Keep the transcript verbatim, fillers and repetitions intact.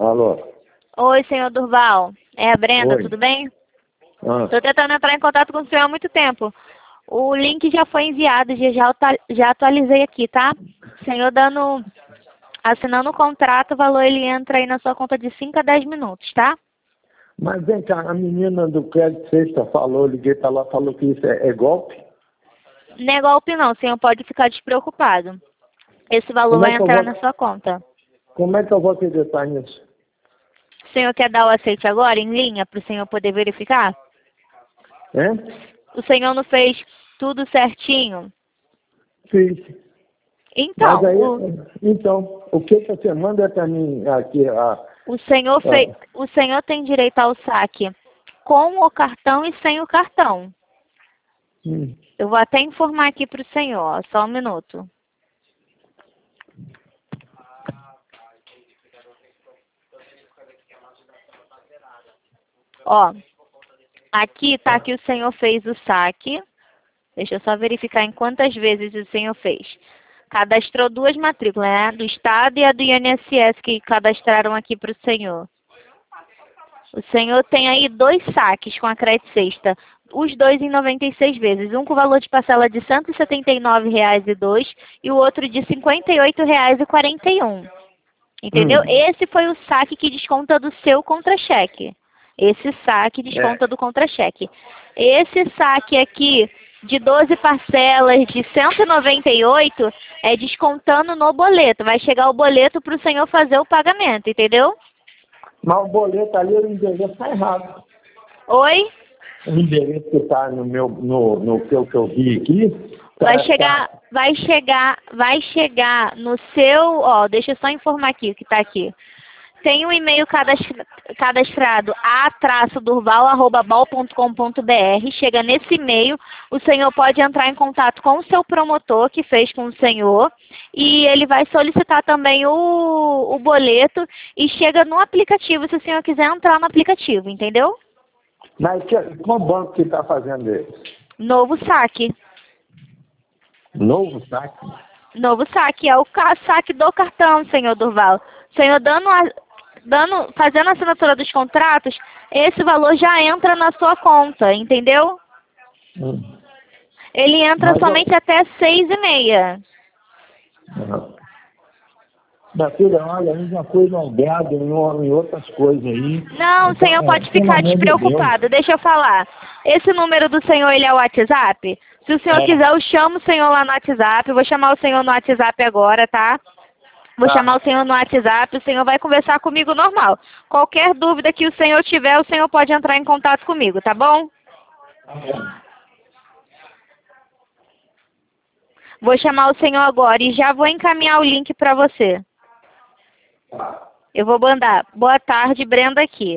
Alô? Oi, senhor Durval. É a Brenda, Oi. tudo bem? Ah, Estou tentando entrar em contato com o senhor há muito tempo. O link já foi enviado, já, já ata- já atualizei aqui, tá? O senhor dando, assinando o contrato, o valor ele entra aí na sua conta de cinco a dez minutos, tá? mas vem cá, a menina do crédito sexta falou, liguei pra lá, falou que isso é, é golpe. Não é golpe não, o senhor pode ficar despreocupado. Esse valor Como vai é que eu entrar vou, na sua conta. como é que eu vou acreditar nisso? O senhor quer dar o aceite agora, em linha, para o senhor poder verificar? Hein? O senhor não fez tudo certinho? Fiz. Mas Então, aí, o, então, o que que você manda pra mim aqui? A, o, senhor fez, a, o senhor tem direito ao saque com o cartão e sem o cartão. hum. Eu vou até informar aqui para o senhor, ó, só um minuto. Ó, aqui tá que o senhor fez o saque. Deixa eu só verificar em quantas vezes o senhor fez. Cadastrou duas matrículas, né? Do Estado e a do I N S S que cadastraram aqui para o senhor. O senhor tem aí dois saques com a crédito sexta, os dois em noventa e seis vezes, um com valor de parcela de cento e setenta e nove reais e dois e o outro de cinquenta e oito reais e quarenta e um. Entendeu? Hum. Esse foi o saque que desconta do seu contra-cheque. Esse saque É. desconta do contra-cheque. Esse saque aqui de doze parcelas de cento e noventa e oito é descontando no boleto. Vai chegar o boleto para o senhor fazer o pagamento, entendeu? Mas o boleto ali, o endereço tá errado. Oi? O endereço que tá no meu, no, no que eu, que eu vi aqui, Vai tá, chegar, tá, vai chegar, vai chegar no seu, ó, deixa eu só informar aqui o que está aqui. Tem um e-mail cadastra- cadastrado a-durval arroba bal ponto com ponto br. Chega nesse e-mail, o senhor pode entrar em contato com o seu promotor que fez com o senhor e ele vai solicitar também o, o boleto e chega no aplicativo se o senhor quiser entrar no aplicativo, entendeu? mas que, qual banco que tá fazendo isso? Novo saque. Novo saque? Novo saque, é o ca- saque do cartão, senhor Durval. Senhor dando, a, dando, fazendo a assinatura dos contratos, esse valor já entra na sua conta, entendeu? Hum. Ele entra Mas somente eu, até seis e meia. Uhum. Minha filha, olha, eu já fui logado em, o- em outras coisas aí. Não, o Então, senhor é, pode pelo ficar amor de Deus. despreocupado. Deixa eu falar. Esse número do senhor, ele é o WhatsApp? Se o senhor É, quiser, eu chamo o senhor lá no WhatsApp. Eu vou chamar o senhor no WhatsApp agora, tá? Vou chamar o tá. senhor no WhatsApp, o senhor vai conversar comigo normal. Qualquer dúvida que o senhor tiver, o senhor pode entrar em contato comigo, tá bom? Tá bom. Vou chamar o senhor agora e já vou encaminhar o link para você. Tá. Eu vou mandar. Boa tarde, Brenda aqui.